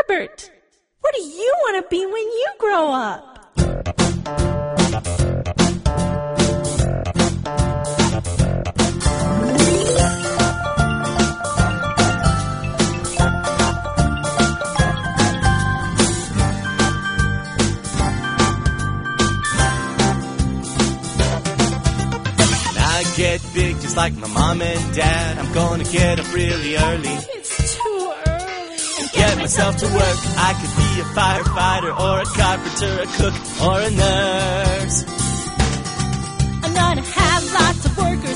Robert, what do you want to be when you grow up? Get big just like my mom and dad. I'm gonna get up really early. It's too early. And get myself to work. I could be a firefighter or a carpenter, a cook or a nurse. I'm gonna have lots of workers